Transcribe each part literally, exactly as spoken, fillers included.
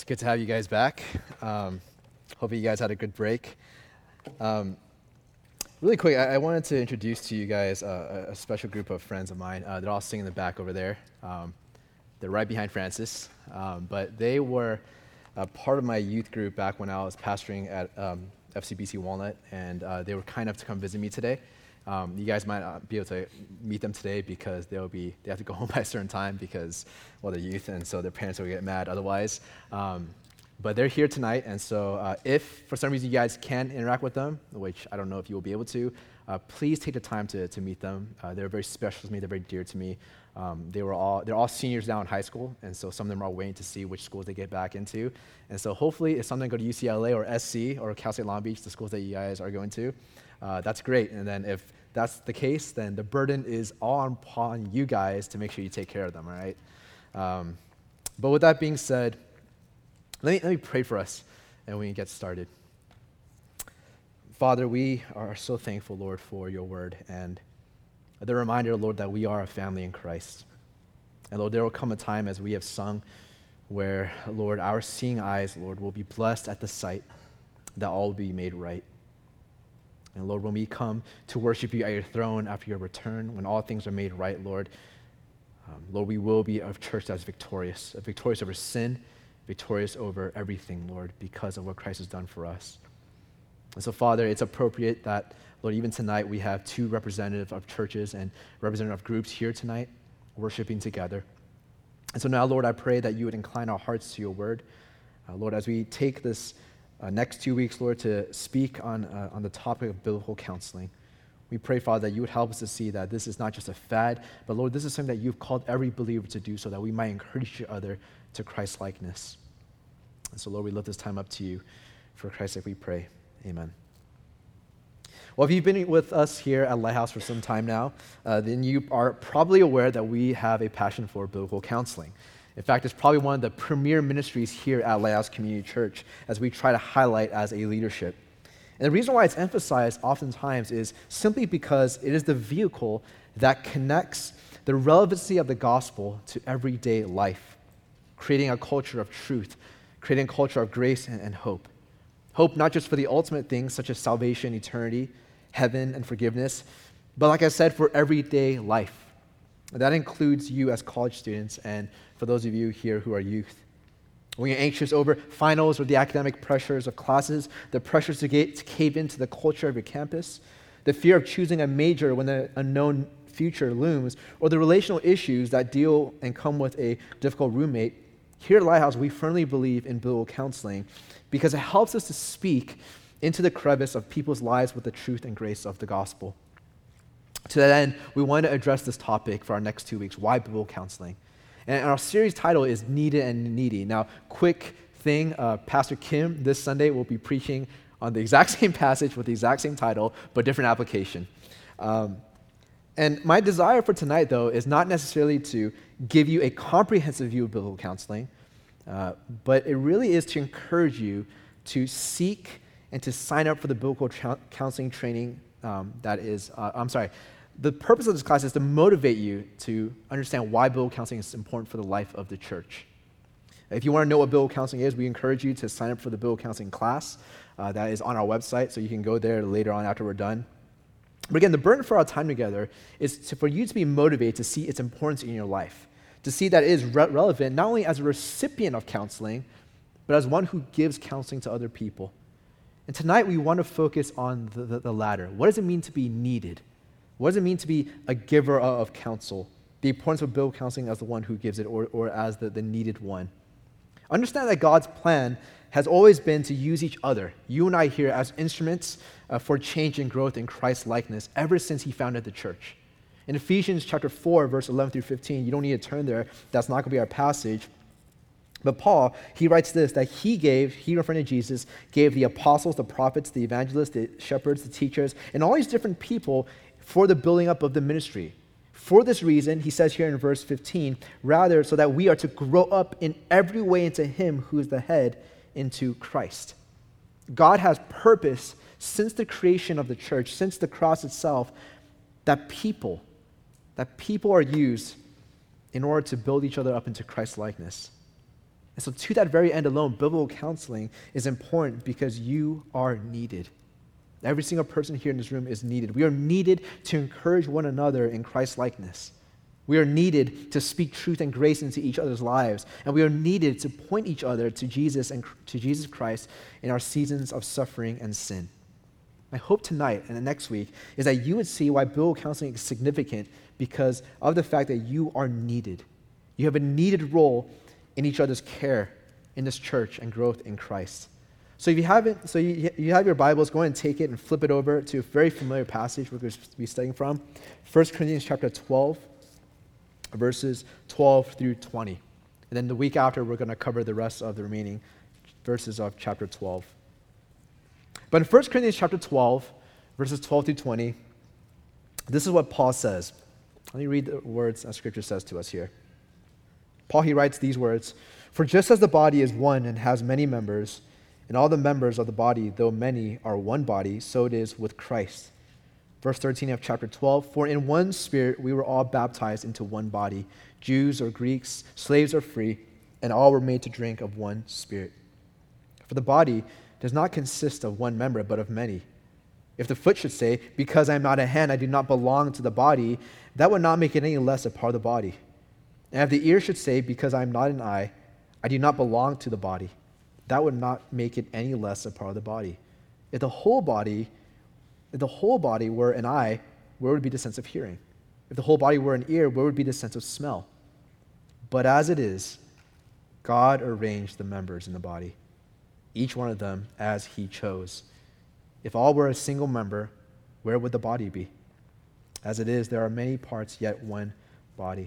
It's good to have you guys back. Um, hope you guys had a good break. Um, really quick, I, I wanted to introduce to you guys uh, a, a special group of friends of mine. Uh, they're all sitting in the back over there. Um, they're right behind Francis, um, but they were a part of my youth group back when I was pastoring at um, F C B C Walnut, and uh, they were kind enough to come visit me today. Um, you guys might not be able to meet them today because they'll be they have to go home by a certain time because well they're youth, and so their parents will get mad otherwise. Um, but they're here tonight, and so uh, if for some reason you guys can interact with them, which I don't know if you will be able to, uh, please take the time to to meet them. Uh, they're very special to me. They're very dear to me. Um, they were all they're all seniors now in high school, and so some of them are waiting to see which schools they get back into. And so hopefully, if some of them go to U C L A or S C or Cal State Long Beach, the schools that you guys are going to, uh, that's great. And then if that's the case, then the burden is all upon you guys to make sure you take care of them, all right? Um, but with that being said, let me, let me pray for us and we can get started. Father, we are so thankful, Lord, for your word and the reminder, Lord, that we are a family in Christ. And Lord, there will come a time as we have sung where, Lord, our seeing eyes, Lord, will be blessed at the sight, that all will be made right. And Lord, when we come to worship you at your throne after your return, when all things are made right, Lord, um, Lord, we will be a church that's victorious, victorious over sin, victorious over everything, Lord, because of what Christ has done for us. And so, Father, it's appropriate that, Lord, even tonight we have two representatives of churches and representative of groups here tonight worshiping together. And so now, Lord, I pray that you would incline our hearts to your word. Uh, Lord, as we take this Uh, next two weeks, Lord, to speak on uh, on the topic of biblical counseling. We pray, Father, that you would help us to see that this is not just a fad, but Lord, this is something that you've called every believer to do so that we might encourage each other to Christ-likeness. And so, Lord, we lift this time up to you. For Christ's sake we pray. Amen. Well, if you've been with us here at Lighthouse for some time now, uh, then you are probably aware that we have a passion for biblical counseling. In fact, it's probably one of the premier ministries here at Lighthouse Community Church as we try to highlight as a leadership. And the reason why it's emphasized oftentimes is simply because it is the vehicle that connects the relevancy of the gospel to everyday life, creating a culture of truth, creating a culture of grace and, and hope. Hope not just for the ultimate things such as salvation, eternity, heaven, and forgiveness, but like I said, for everyday life. That includes you as college students and for those of you here who are youth. When you're anxious over finals or the academic pressures of classes, the pressures to, get, to cave into the culture of your campus, the fear of choosing a major when the unknown future looms, or the relational issues that deal and come with a difficult roommate, here at Lighthouse, we firmly believe in biblical counseling because it helps us to speak into the crevice of people's lives with the truth and grace of the gospel. To that end, we want to address this topic for our next two weeks, why biblical counseling? And our series title is Needed and Needy. Now, quick thing, uh, Pastor Kim this Sunday will be preaching on the exact same passage with the exact same title, but different application. Um, and my desire for tonight, though, is not necessarily to give you a comprehensive view of biblical counseling, uh, but it really is to encourage you to seek and to sign up for the biblical tra- counseling training um, that is, uh, I'm sorry, the purpose of this class is to motivate you to understand why biblical counseling is important for the life of the church. If you want to know what biblical counseling is, we encourage you to sign up for the biblical counseling class. Uh, that is on our website, so you can go there later on after we're done. But again, the burden for our time together is to, for you to be motivated to see its importance in your life, to see that it is re- relevant not only as a recipient of counseling, but as one who gives counseling to other people. And tonight we want to focus on the, the, the latter. What does it mean to be needed? What does it mean to be a giver of counsel? The importance of biblical counseling as the one who gives it or, or as the, the needed one. Understand that God's plan has always been to use each other, you and I here, as instruments uh, for change and growth in Christ's likeness ever since he founded the church. In Ephesians chapter four, verse eleven through fifteen, you don't need to turn there. That's not going to be our passage. But Paul, he writes this, that he gave, he referring to Jesus, gave the apostles, the prophets, the evangelists, the shepherds, the teachers, and all these different people for the building up of the ministry. For this reason, he says here in verse fifteen, rather so that we are to grow up in every way into him who is the head, into Christ. God has purpose since the creation of the church, since the cross itself, that people, that people are used in order to build each other up into Christ's likeness. And so to that very end alone, biblical counseling is important because you are needed. Every single person here in this room is needed. We are needed to encourage one another in Christ's likeness. We are needed to speak truth and grace into each other's lives. And we are needed to point each other to Jesus and to Jesus Christ in our seasons of suffering and sin. My hope tonight and the next week is that you would see why biblical counseling is significant because of the fact that you are needed. You have a needed role in each other's care in this church and growth in Christ. So if you haven't, so you, you have your Bibles, go ahead and take it and flip it over to a very familiar passage we're going to be studying from, First Corinthians chapter twelve, verses twelve through twenty. And then the week after, we're going to cover the rest of the remaining verses of chapter twelve. But in First Corinthians chapter twelve, verses twelve through twenty, this is what Paul says. Let me read the words that Scripture says to us here. Paul, he writes these words, "For just as the body is one and has many members, and all the members of the body, though many, are one body, so it is with Christ." Verse thirteen of chapter twelve, "For in one Spirit we were all baptized into one body, Jews or Greeks, slaves or free, and all were made to drink of one Spirit. For the body does not consist of one member, but of many. If the foot should say, 'Because I am not a hand, I do not belong to the body,' that would not make it any less a part of the body. And if the ear should say, 'Because I am not an eye, I do not belong to the body,' that would not make it any less a part of the body. If the whole body, if the whole body were an eye, where would be the sense of hearing? If the whole body were an ear, where would be the sense of smell? But as it is, God arranged the members in the body, each one of them as he chose. If all were a single member, where would the body be? As it is, there are many parts, yet one body."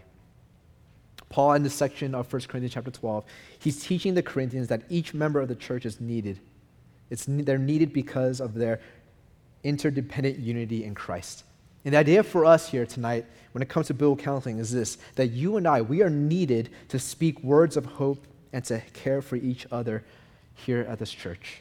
Paul, in this section of First Corinthians chapter twelve, he's teaching the Corinthians that each member of the church is needed. It's, they're needed because of their interdependent unity in Christ. And the idea for us here tonight, when it comes to biblical counseling, is this, that you and I, we are needed to speak words of hope and to care for each other here at this church.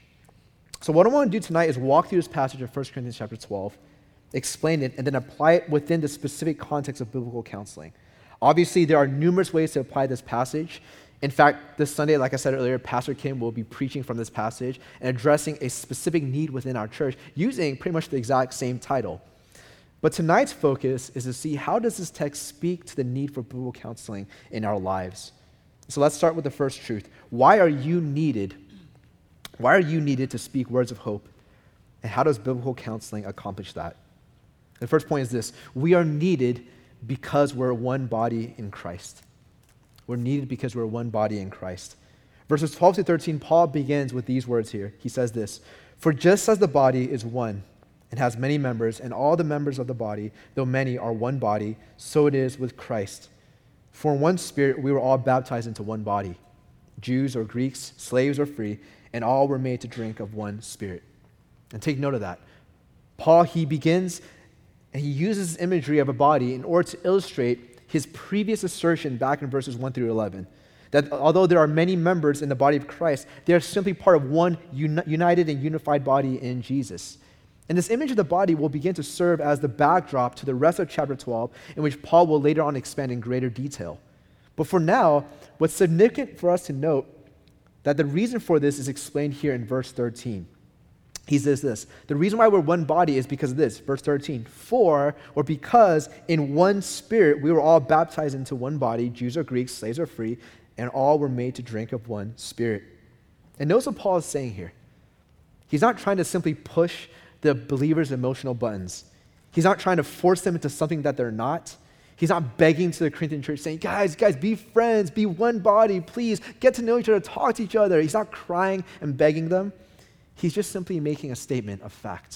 So what I want to do tonight is walk through this passage of First Corinthians chapter twelve, explain it, and then apply it within the specific context of biblical counseling. Obviously, there are numerous ways to apply this passage. In fact, this Sunday, like I said earlier, Pastor Kim will be preaching from this passage and addressing a specific need within our church using pretty much the exact same title. But tonight's focus is to see how does this text speak to the need for biblical counseling in our lives. So let's start with the first truth. Why are you needed? Why are you needed to speak words of hope? And how does biblical counseling accomplish that? The first point is this. We are needed because we're one body in Christ. We're needed because we're one body in Christ. Verses twelve to thirteen, Paul begins with these words here. He says this, "For just as the body is one and has many members, and all the members of the body, though many, are one body, so it is with Christ. For in one Spirit we were all baptized into one body, Jews or Greeks, slaves or free, and all were made to drink of one Spirit." And take note of that. Paul, he begins and he uses imagery of a body in order to illustrate his previous assertion back in verses one through eleven, that although there are many members in the body of Christ, they are simply part of one uni- united and unified body in Jesus. And this image of the body will begin to serve as the backdrop to the rest of chapter twelve, in which Paul will later on expand in greater detail. But for now, what's significant for us to note that the reason for this is explained here in verse thirteen. He says this, the reason why we're one body is because of this, verse thirteen, "For, or because in one Spirit we were all baptized into one body, Jews or Greeks, slaves or free, and all were made to drink of one Spirit." And notice what Paul is saying here. He's not trying to simply push the believers' emotional buttons. He's not trying to force them into something that they're not. He's not begging to the Corinthian church saying, guys, guys, be friends, be one body, please, get to know each other, talk to each other. He's not crying and begging them. He's just simply making a statement of fact.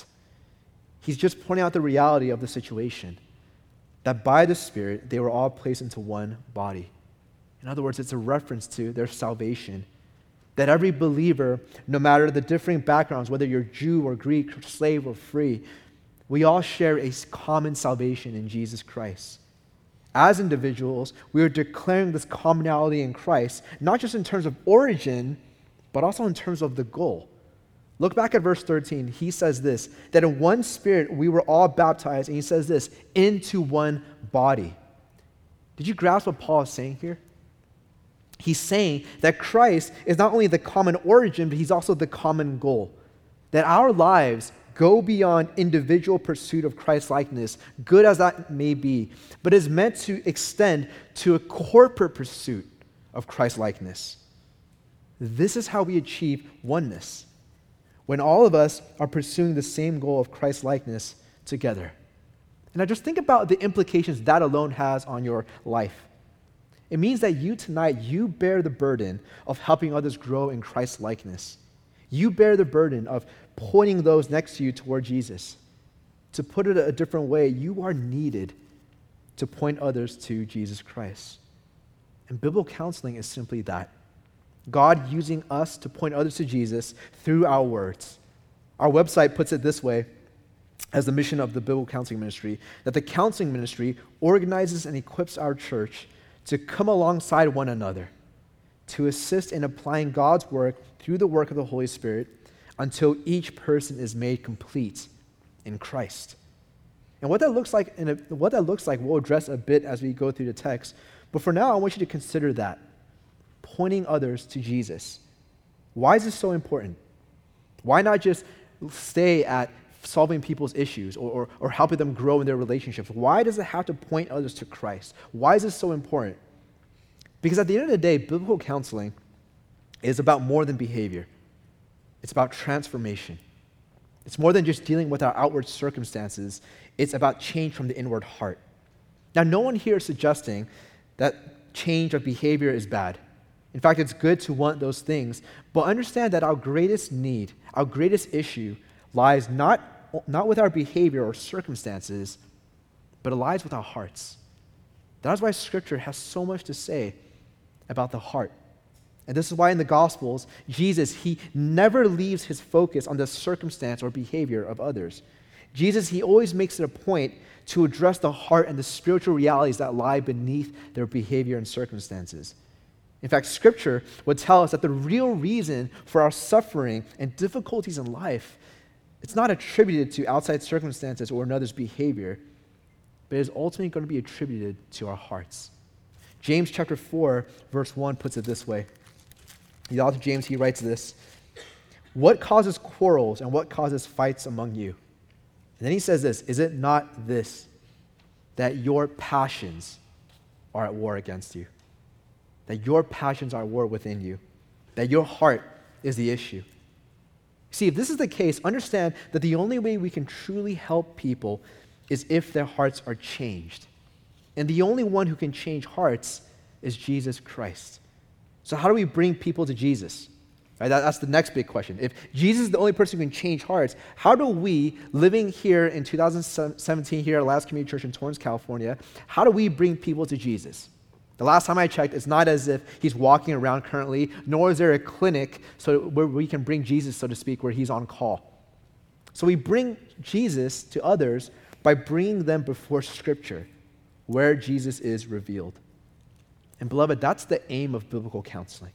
He's just pointing out the reality of the situation, that by the Spirit, they were all placed into one body. In other words, it's a reference to their salvation, that every believer, no matter the differing backgrounds, whether you're Jew or Greek, or slave or free, we all share a common salvation in Jesus Christ. As individuals, we are declaring this commonality in Christ, not just in terms of origin, but also in terms of the goal. Look back at verse thirteen. He says this, that in one Spirit we were all baptized, and he says this, into one body. Did you grasp what Paul is saying here? He's saying that Christ is not only the common origin, but he's also the common goal. That our lives go beyond individual pursuit of Christ-likeness, good as that may be, but is meant to extend to a corporate pursuit of Christ-likeness. This is how we achieve oneness, when all of us are pursuing the same goal of Christ-likeness together. And now just think about the implications that alone has on your life. It means that you tonight, you bear the burden of helping others grow in Christ-likeness. You bear the burden of pointing those next to you toward Jesus. To put it a different way, you are needed to point others to Jesus Christ. And biblical counseling is simply that. God using us to point others to Jesus through our words. Our website puts it this way as the mission of the Biblical Counseling Ministry, that the counseling ministry organizes and equips our church to come alongside one another, to assist in applying God's work through the work of the Holy Spirit until each person is made complete in Christ. And what that looks like, in a, what that looks like, we'll address a bit as we go through the text. But for now, I want you to consider that, pointing others to Jesus. Why is this so important? Why not just stay at solving people's issues or, or, or helping them grow in their relationships? Why does it have to point others to Christ? Why is this so important? Because at the end of the day, biblical counseling is about more than behavior. It's about transformation. It's more than just dealing with our outward circumstances. It's about change from the inward heart. Now, no one here is suggesting that change of behavior is bad. In fact, it's good to want those things, but understand that our greatest need, our greatest issue lies not, not with our behavior or circumstances, but it lies with our hearts. That is why Scripture has so much to say about the heart. And this is why in the Gospels, Jesus, he never leaves his focus on the circumstance or behavior of others. Jesus, he always makes it a point to address the heart and the spiritual realities that lie beneath their behavior and circumstances. In fact, Scripture would tell us that the real reason for our suffering and difficulties in life, it's not attributed to outside circumstances or another's behavior, but it is ultimately going to be attributed to our hearts. James chapter four, verse one puts it this way. The author James, he writes this: "What causes quarrels and what causes fights among you?" And then he says this: "Is it not this, that your passions are at war against you?" That your passions are at war within you. That your heart is the issue. See, if this is the case, understand that the only way we can truly help people is if their hearts are changed. And the only one who can change hearts is Jesus Christ. So how do we bring people to Jesus? Right, that, that's the next big question. If Jesus is the only person who can change hearts, how do we, living here in two thousand seventeen here at Last Community Church in Torrance, California, how do we bring people to Jesus? The last time I checked, it's not as if he's walking around currently, nor is there a clinic so where we can bring Jesus, so to speak, where he's on call. So we bring Jesus to others by bringing them before Scripture, where Jesus is revealed. And beloved, that's the aim of biblical counseling.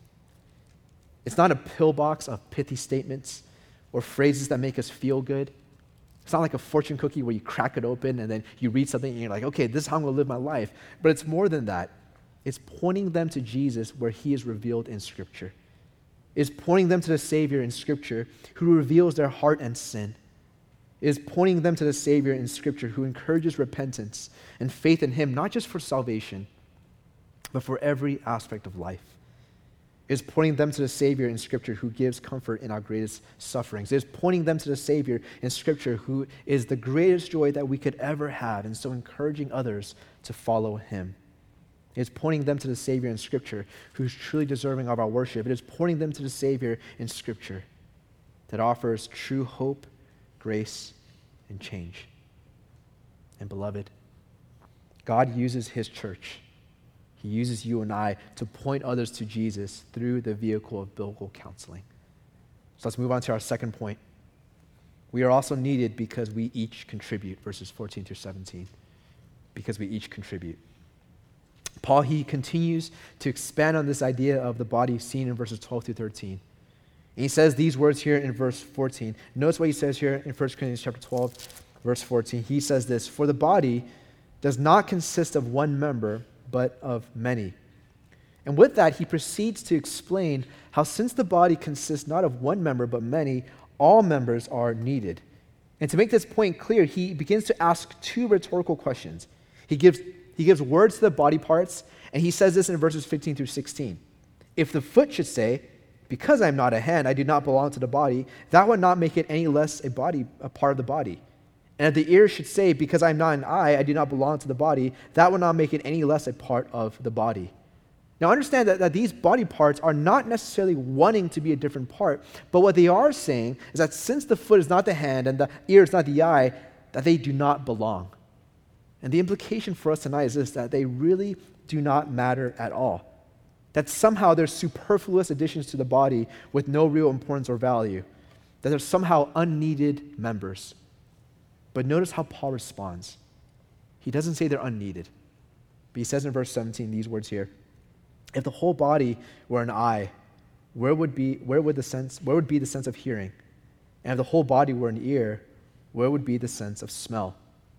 It's not a pillbox of pithy statements or phrases that make us feel good. It's not like a fortune cookie where you crack it open and then you read something and you're like, okay, this is how I'm going to live my life. But it's more than that. It's pointing them to Jesus where he is revealed in Scripture. It's pointing them to the Savior in Scripture who reveals their heart and sin. It is pointing them to the Savior in Scripture who encourages repentance and faith in him, not just for salvation, but for every aspect of life. It is pointing them to the Savior in Scripture who gives comfort in our greatest sufferings. It is pointing them to the Savior in Scripture who is the greatest joy that we could ever have, and so encouraging others to follow him. It is pointing them to the Savior in Scripture who is truly deserving of our worship. It is pointing them to the Savior in Scripture that offers true hope, grace, and change. And beloved, God uses his church. He uses you and I to point others to Jesus through the vehicle of biblical counseling. So let's move on to our second point. We are also needed because we each contribute, verses fourteen through seventeen. Because we each contribute. Paul, he continues to expand on this idea of the body seen in verses twelve through thirteen. And he says these words here in verse fourteen. Notice what he says here in First Corinthians chapter twelve, verse fourteen. He says this: "For the body does not consist of one member, but of many. And with that, he proceeds to explain how since the body consists not of one member but many, all members are needed. And to make this point clear, he begins to ask two rhetorical questions. He gives, he gives words to the body parts, and he says this in verses fifteen through sixteen. If the foot should say, because I am not a hand, I do not belong to the body, that would not make it any less a body, a part of the body. And if the ear should say, because I am not an eye, I do not belong to the body, that would not make it any less a part of the body. Now understand that, that these body parts are not necessarily wanting to be a different part, but what they are saying is that since the foot is not the hand and the ear is not the eye, that they do not belong. And the implication for us tonight is this, that they really do not matter at all. That somehow they're superfluous additions to the body with no real importance or value. That they're somehow unneeded members. But notice how Paul responds. He doesn't say they're unneeded, but he says in verse seventeen these words here. If the whole body were an eye, where would be where would the sense where would be the sense of hearing? And if the whole body were an ear, where would be the sense of smell?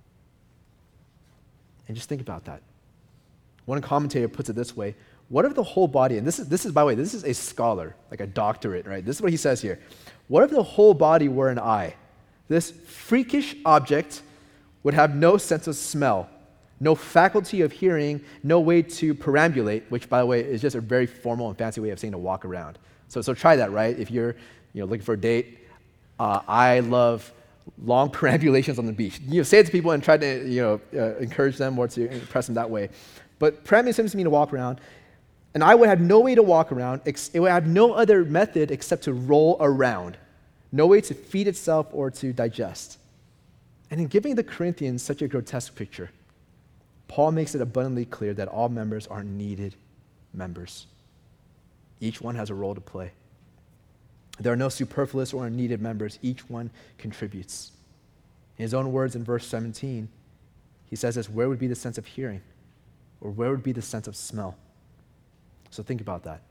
And just think about that. One commentator puts it this way: what if the whole body, and this is this is by the way, this is a scholar, like a doctorate, right? This is what he says here. What if the whole body were an eye? This freakish object would have no sense of smell, no faculty of hearing, no way to perambulate, which, by the way, is just a very formal and fancy way of saying to walk around. So, so try that, right? If you're, you know, looking for a date, uh, I love long perambulations on the beach. You know, say it to people and try to, you know, uh, encourage them or to impress them that way. But perambulation seems to mean to walk around, and I would have no way to walk around. Ex- it would have no other method except to roll around, no way to feed itself or to digest. And in giving the Corinthians such a grotesque picture, Paul makes it abundantly clear that all members are needed members. Each one has a role to play. There are no superfluous or unneeded members. Each one contributes. In his own words in verse seventeen, he says this, where would be the sense of hearing? Or where would be the sense of smell? So think about that.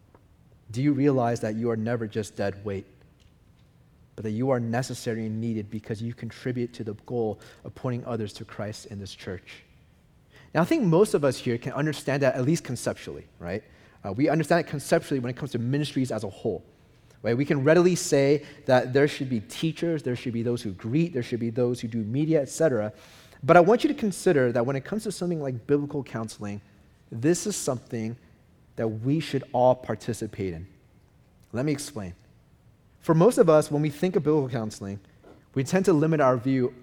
Do you realize that you are never just dead weight, but that you are necessary and needed because you contribute to the goal of pointing others to Christ in this church? Now, I think most of us here can understand that at least conceptually, right? Uh, we understand it conceptually when it comes to ministries as a whole, right? We can readily say that there should be teachers, there should be those who greet, there should be those who do media, et cetera. But I want you to consider that when it comes to something like biblical counseling, this is something that we should all participate in. Let me explain. For most of us, when we think of biblical counseling, we tend to limit our view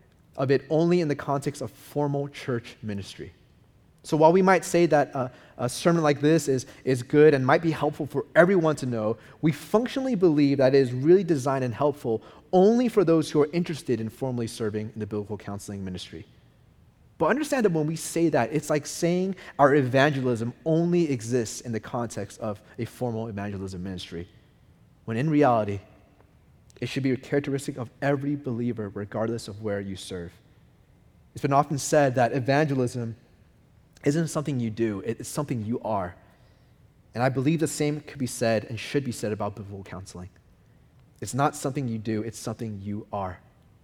of it only in the context of formal church ministry. So while we might say that a, a sermon like this is, is good and might be helpful for everyone to know, we functionally believe that it is really designed and helpful only for those who are interested in formally serving in the biblical counseling ministry. But understand that when we say that, it's like saying our evangelism only exists in the context of a formal evangelism ministry, when in reality, it should be a characteristic of every believer, regardless of where you serve. It's been often said that evangelism isn't something you do, it's something you are. And I believe the same could be said and should be said about biblical counseling. It's not something you do, it's something you are.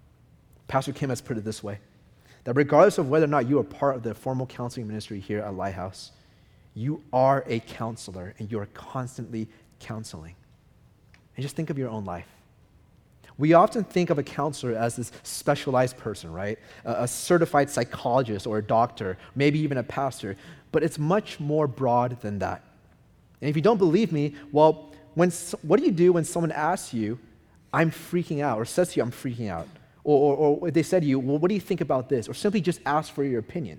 Pastor Kim has put it this way, that regardless of whether or not you are part of the formal counseling ministry here at Lighthouse, you are a counselor and you are constantly counseling. And just think of your own life. We often think of a counselor as this specialized person, right? A, a certified psychologist or a doctor, maybe even a pastor, but it's much more broad than that. And if you don't believe me, well, when what do you do when someone asks you, I'm freaking out, or says to you, I'm freaking out? Or, or, or they said to you, well, what do you think about this? Or simply just ask for your opinion.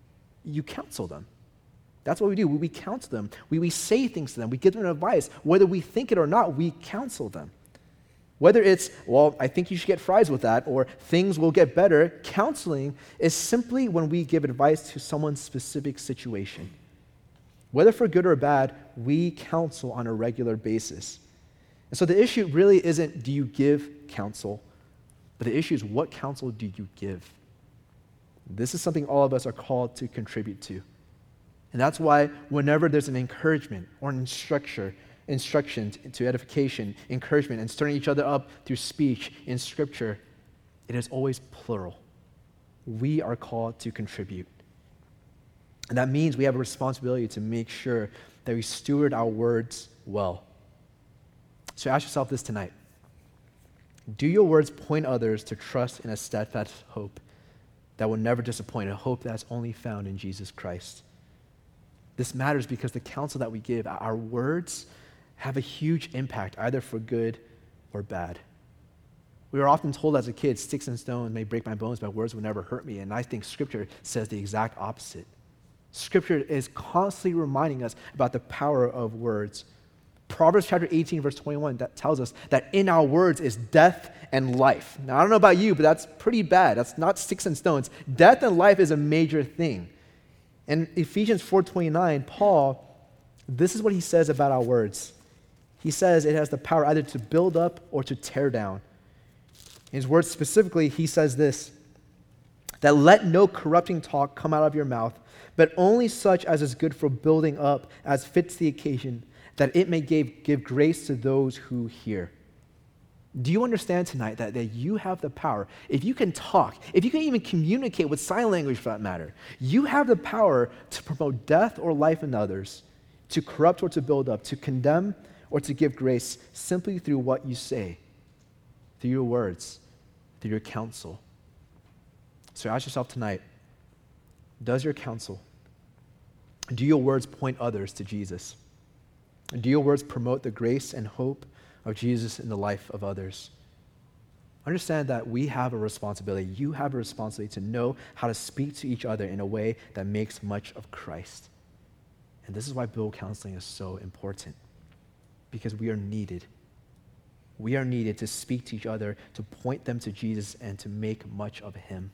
You counsel them. That's what we do. We, we counsel them. We, we say things to them. We give them advice. Whether we think it or not, we counsel them. Whether it's, well, I think you should get fries with that, or things will get better, counseling is simply when we give advice to someone's specific situation. Whether for good or bad, we counsel on a regular basis. And so the issue really isn't do you give counsel, but the issue is what counsel do you give? This is something all of us are called to contribute to. And that's why whenever there's an encouragement or an instruction, instruction to edification, encouragement, and stirring each other up through speech in Scripture, it is always plural. We are called to contribute. And that means we have a responsibility to make sure that we steward our words well. So ask yourself this tonight. Do your words point others to trust in a steadfast hope that will never disappoint, a hope that's only found in Jesus Christ? This matters because the counsel that we give, our words, have a huge impact, either for good or bad. We were often told as a kid, sticks and stones may break my bones, but words will never hurt me. And I think Scripture says the exact opposite. Scripture is constantly reminding us about the power of words. Proverbs chapter eighteen, verse twenty-one, that tells us that in our words is death and life. Now, I don't know about you, but that's pretty bad. That's not sticks and stones. Death and life is a major thing. In Ephesians four twenty-nine, Paul, this is what he says about our words. He says it has the power either to build up or to tear down. In his words specifically, he says this, that let no corrupting talk come out of your mouth, but only such as is good for building up, as fits the occasion, that it may give, give grace to those who hear. Do you understand tonight that, that you have the power? If you can talk, if you can even communicate with sign language for that matter, you have the power to promote death or life in others, to corrupt or to build up, to condemn or to give grace simply through what you say, through your words, through your counsel. So ask yourself tonight, does your counsel, do your words point others to Jesus? Do your words promote the grace and hope of Jesus in the life of others? Understand that we have a responsibility. You have a responsibility to know how to speak to each other in a way that makes much of Christ. And this is why biblical counseling is so important, because we are needed. We are needed to speak to each other, to point them to Jesus, and to make much of him.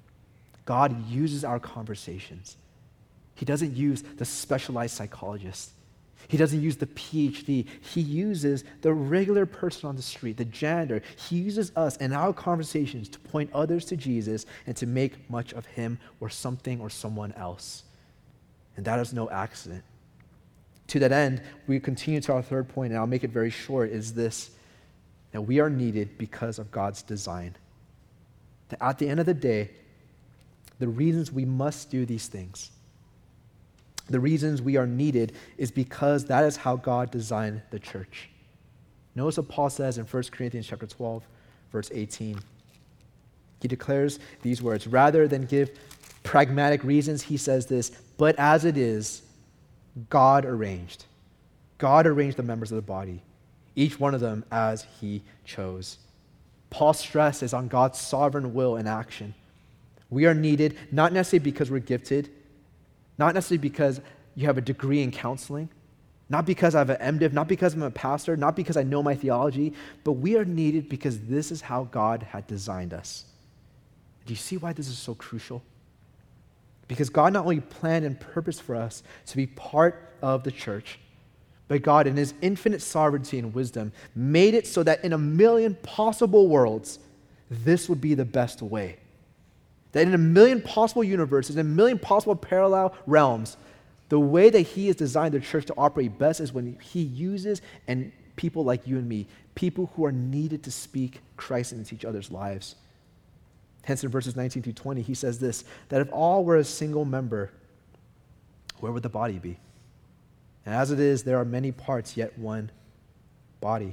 God uses our conversations. He doesn't use the specialized psychologist. He doesn't use the P H D. He uses the regular person on the street, the janitor. He uses us and our conversations to point others to Jesus and to make much of him or something or someone else. And that is no accident. To that end, we continue to our third point, and I'll make it very short, is this, that we are needed because of God's design. That at the end of the day, the reasons we must do these things, the reasons we are needed is because that is how God designed the church. Notice what Paul says in First Corinthians chapter twelve, verse eighteen. He declares these words, rather than give pragmatic reasons, he says this, but as it is, God arranged. God arranged the members of the body, each one of them as he chose. Paul's stress is on God's sovereign will and action. We are needed, not necessarily because we're gifted, not necessarily because you have a degree in counseling, not because I have an M Div, not because I'm a pastor, not because I know my theology, but we are needed because this is how God had designed us. Do you see why this is so crucial? Because God not only planned and purposed for us to be part of the church, but God, in his infinite sovereignty and wisdom, made it so that in a million possible worlds, this would be the best way. That in a million possible universes, in a million possible parallel realms, the way that he has designed the church to operate best is when he uses and people like you and me, people who are needed to speak Christ into each other's lives. Hence in verses nineteen through twenty, he says this, that if all were a single member, where would the body be? And as it is, there are many parts, yet one body.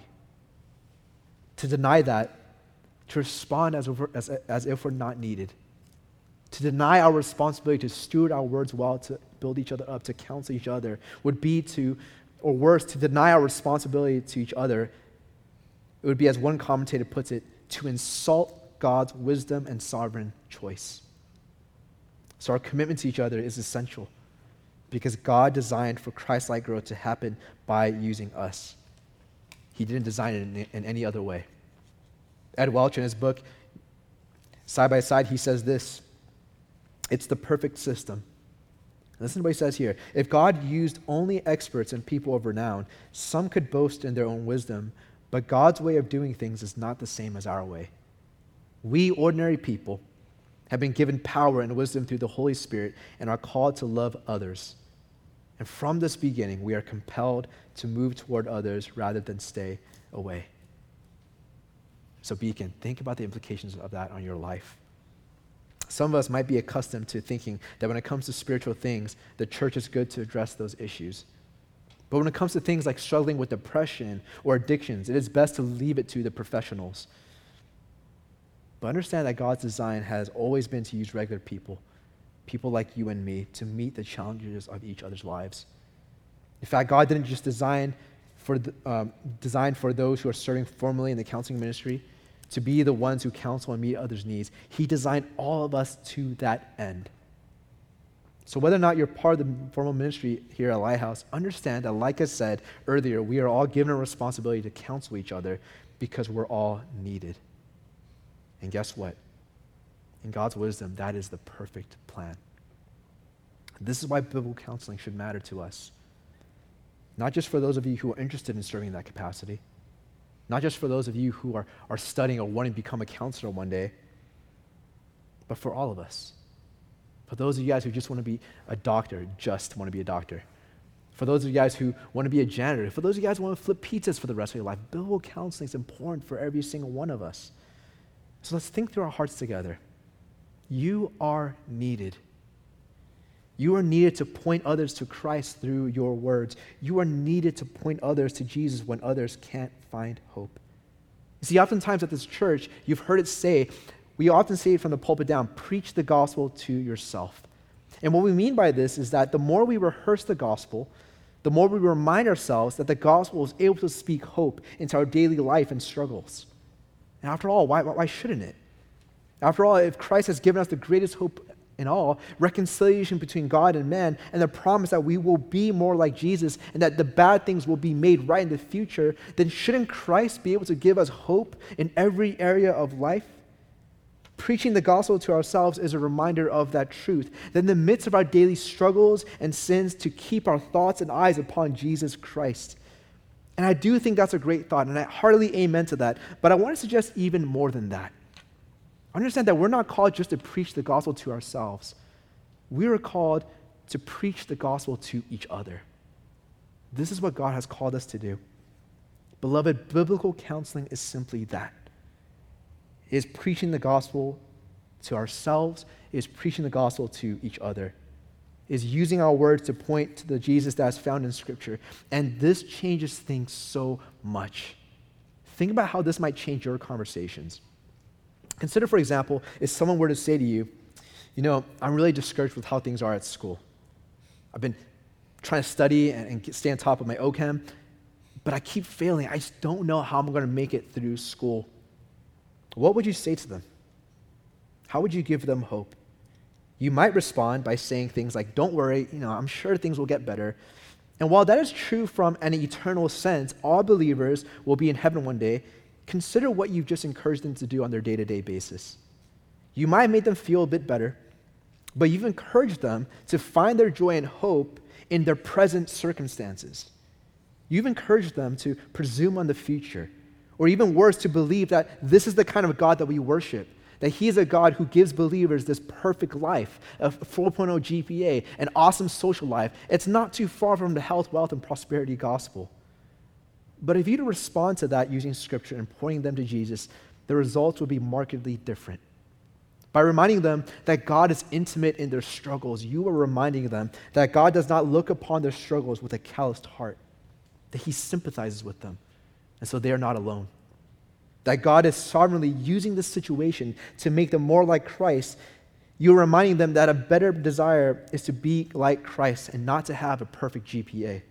To deny that, to respond as if, as, as if we're not needed, to deny our responsibility to steward our words well, to build each other up, to counsel each other, would be to, or worse, to deny our responsibility to each other. It would be, as one commentator puts it, to insult God's wisdom and sovereign choice. So our commitment to each other is essential because God designed for Christ-like growth to happen by using us. He didn't design it in, in any other way. Ed Welch, in his book, Side by Side, he says this, it's the perfect system. Listen to what he says here. If God used only experts and people of renown, some could boast in their own wisdom, but God's way of doing things is not the same as our way. We, ordinary people, have been given power and wisdom through the Holy Spirit and are called to love others. And from this beginning, we are compelled to move toward others rather than stay away. So Beacon, think about the implications of that on your life. Some of us might be accustomed to thinking that when it comes to spiritual things, the church is good to address those issues. But when it comes to things like struggling with depression or addictions, it is best to leave it to the professionals. But understand that God's design has always been to use regular people, people like you and me, to meet the challenges of each other's lives. In fact, God didn't just design for the, um, design for those who are serving formally in the counseling ministry to be the ones who counsel and meet others' needs. He designed all of us to that end. So whether or not you're part of the formal ministry here at Lighthouse, understand that, like I said earlier, we are all given a responsibility to counsel each other because we're all needed. And guess what? In God's wisdom, that is the perfect plan. This is why biblical counseling should matter to us. Not just for those of you who are interested in serving in that capacity, not just for those of you who are, are studying or wanting to become a counselor one day, but for all of us. For those of you guys who just want to be a doctor, just want to be a doctor. For those of you guys who want to be a janitor, for those of you guys who want to flip pizzas for the rest of your life, biblical counseling is important for every single one of us. So let's think through our hearts together. You are needed. You are needed to point others to Christ through your words. You are needed to point others to Jesus when others can't find hope. You see, oftentimes at this church, you've heard it say, we often say it from the pulpit down, preach the gospel to yourself. And what we mean by this is that the more we rehearse the gospel, the more we remind ourselves that the gospel is able to speak hope into our daily life and struggles. And after all, why, why shouldn't it? After all, if Christ has given us the greatest hope in all, reconciliation between God and man, and the promise that we will be more like Jesus and that the bad things will be made right in the future, then shouldn't Christ be able to give us hope in every area of life? Preaching the gospel to ourselves is a reminder of that truth. That in the midst of our daily struggles and sins, to keep our thoughts and eyes upon Jesus Christ. And I do think that's a great thought, and I heartily amen to that. But I want to suggest even more than that. Understand that we're not called just to preach the gospel to ourselves. We are called to preach the gospel to each other. This is what God has called us to do. Beloved, biblical counseling is simply that. It is preaching the gospel to ourselves. It is preaching the gospel to each other. It is using our words to point to the Jesus that is found in Scripture. And this changes things so much. Think about how this might change your conversations. Consider, for example, if someone were to say to you, you know, I'm really discouraged with how things are at school. I've been trying to study and, and stay on top of my O Chem, but I keep failing. I just don't know how I'm going to make it through school. What would you say to them? How would you give them hope? You might respond by saying things like, don't worry, you know, I'm sure things will get better. And while that is true from an eternal sense, all believers will be in heaven one day. Consider what you've just encouraged them to do on their day-to-day basis. You might have made them feel a bit better, but you've encouraged them to find their joy and hope in their present circumstances. You've encouraged them to presume on the future, or even worse, to believe that this is the kind of God that we worship, that He is a God who gives believers this perfect life, a four point oh G P A, an awesome social life. It's not too far from the health, wealth, and prosperity gospel. But if you to respond to that using Scripture and pointing them to Jesus, the results would be markedly different. By reminding them that God is intimate in their struggles, you are reminding them that God does not look upon their struggles with a calloused heart, that He sympathizes with them, and so they are not alone. That God is sovereignly using this situation to make them more like Christ. You're reminding them that a better desire is to be like Christ and not to have a perfect G P A.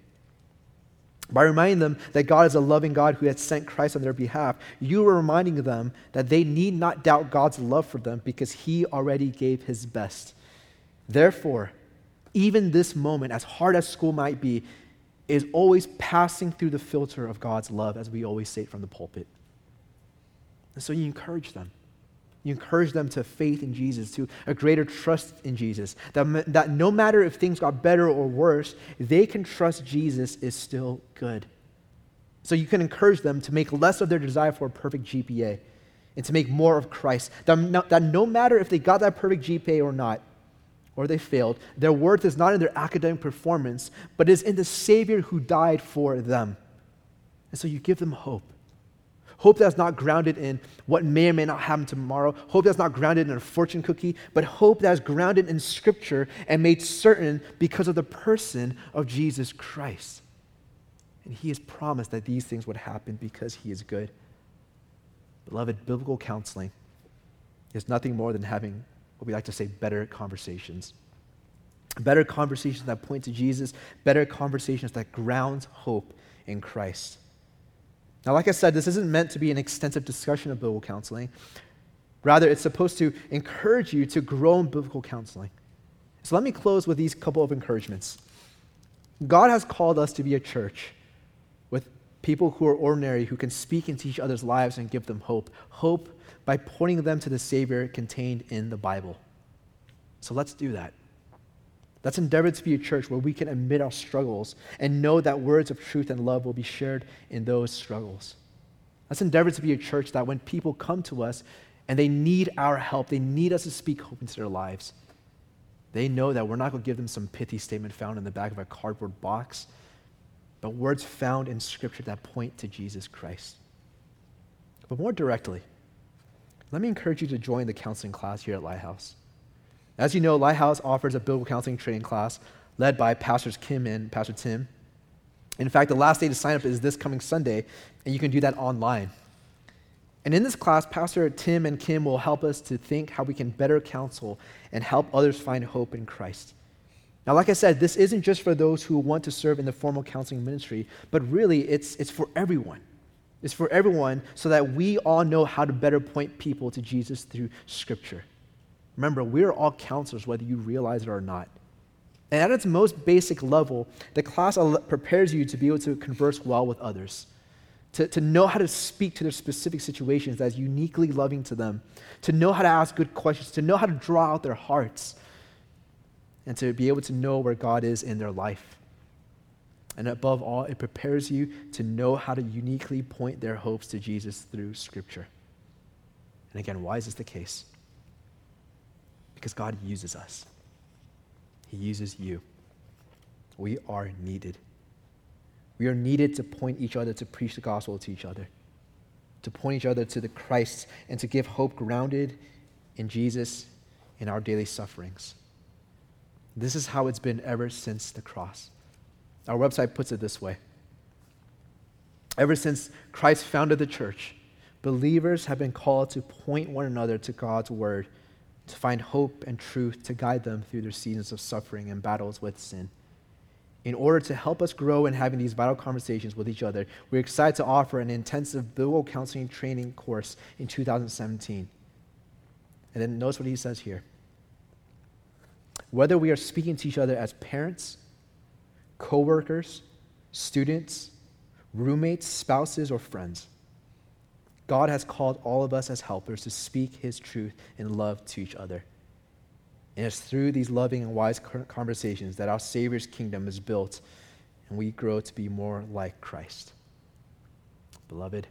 By reminding them that God is a loving God who has sent Christ on their behalf, you are reminding them that they need not doubt God's love for them because He already gave His best. Therefore, even this moment, as hard as school might be, is always passing through the filter of God's love, as we always say it from the pulpit. And so you encourage them. You encourage them to faith in Jesus, to a greater trust in Jesus, that, that no matter if things got better or worse, they can trust Jesus is still good. So you can encourage them to make less of their desire for a perfect G P A and to make more of Christ, that no, that no matter if they got that perfect G P A or not, or they failed, their worth is not in their academic performance, but is in the Savior who died for them. And so you give them hope. Hope that's not grounded in what may or may not happen tomorrow. Hope that's not grounded in a fortune cookie, but hope that's grounded in Scripture and made certain because of the person of Jesus Christ. And he has promised that these things would happen because he is good. Beloved, biblical counseling is nothing more than having what we like to say better conversations. Better conversations that point to Jesus, better conversations that grounds hope in Christ. Now, like I said, this isn't meant to be an extensive discussion of biblical counseling. Rather, it's supposed to encourage you to grow in biblical counseling. So let me close with these couple of encouragements. God has called us to be a church with people who are ordinary, who can speak into each other's lives and give them hope. Hope by pointing them to the Savior contained in the Bible. So let's do that. Let's endeavor to be a church where we can admit our struggles and know that words of truth and love will be shared in those struggles. Let's endeavor to be a church that when people come to us and they need our help, they need us to speak hope into their lives, they know that we're not going to give them some pithy statement found in the back of a cardboard box, but words found in Scripture that point to Jesus Christ. But more directly, let me encourage you to join the counseling class here at Lighthouse. As you know, Lighthouse offers a biblical counseling training class led by Pastors Kim and Pastor Tim. In fact, the last day to sign up is this coming Sunday, and you can do that online. And in this class, Pastor Tim and Kim will help us to think how we can better counsel and help others find hope in Christ. Now, like I said, this isn't just for those who want to serve in the formal counseling ministry, but really it's, it's for everyone. It's for everyone so that we all know how to better point people to Jesus through Scripture. Remember, we're all counselors, whether you realize it or not. And at its most basic level, the class prepares you to be able to converse well with others, to, to know how to speak to their specific situations that is uniquely loving to them, to know how to ask good questions, to know how to draw out their hearts, and to be able to know where God is in their life. And above all, it prepares you to know how to uniquely point their hopes to Jesus through Scripture. And again, why is this the case? Because God uses us. He uses you. We are needed. We are needed to point each other to preach the gospel to each other, to point each other to the Christ, and to give hope grounded in Jesus in our daily sufferings. This is how it's been ever since the cross. Our website puts it this way. Ever since Christ founded the church, believers have been called to point one another to God's word, to find hope and truth to guide them through their seasons of suffering and battles with sin. In order to help us grow in having these vital conversations with each other, we're excited to offer an intensive biblical counseling training course in two thousand seventeen. And then notice what he says here. Whether we are speaking to each other as parents, co-workers, students, roommates, spouses, or friends, God has called all of us as helpers to speak his truth in love to each other. And it's through these loving and wise conversations that our Savior's kingdom is built and we grow to be more like Christ. Beloved,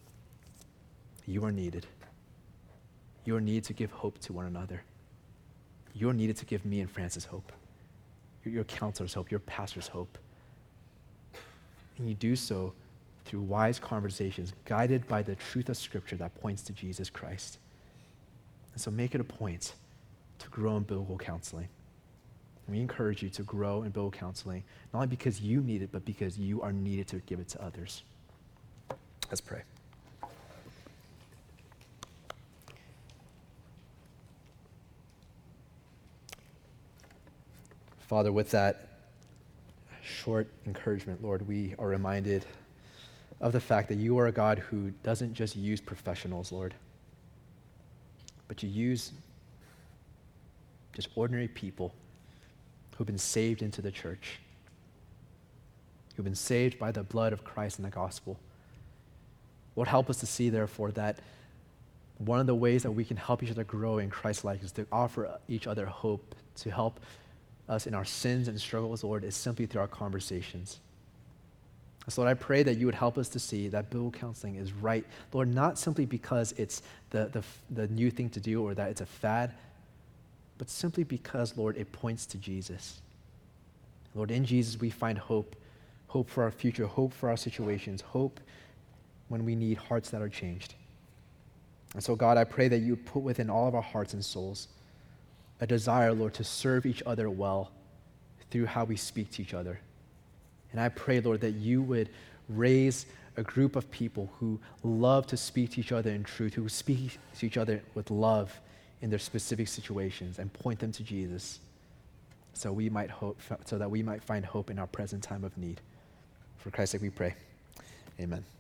you are needed. You are needed to give hope to one another. You are needed to give me and Francis hope. Your counselors hope, your pastors hope. And you do so through wise conversations guided by the truth of Scripture that points to Jesus Christ. And so make it a point to grow in biblical counseling. And we encourage you to grow in biblical counseling, not only because you need it, but because you are needed to give it to others. Let's pray. Father, with that short encouragement, Lord, we are reminded of the fact that you are a God who doesn't just use professionals, Lord, but you use just ordinary people who've been saved into the church, who've been saved by the blood of Christ and the gospel. Lord, help us to see, therefore, that one of the ways that we can help each other grow in Christ-likeness is to offer each other hope, to help us in our sins and struggles, Lord, is simply through our conversations. So Lord, I pray that you would help us to see that biblical counseling is right, Lord, not simply because it's the, the, the new thing to do or that it's a fad, but simply because, Lord, it points to Jesus. Lord, in Jesus we find hope, hope for our future, hope for our situations, hope when we need hearts that are changed. And so, God, I pray that you would put within all of our hearts and souls a desire, Lord, to serve each other well through how we speak to each other. And I pray, Lord, that you would raise a group of people who love to speak to each other in truth, who speak to each other with love in their specific situations and point them to Jesus so we might hope, so that we might find hope in our present time of need. For Christ's sake we pray. Amen.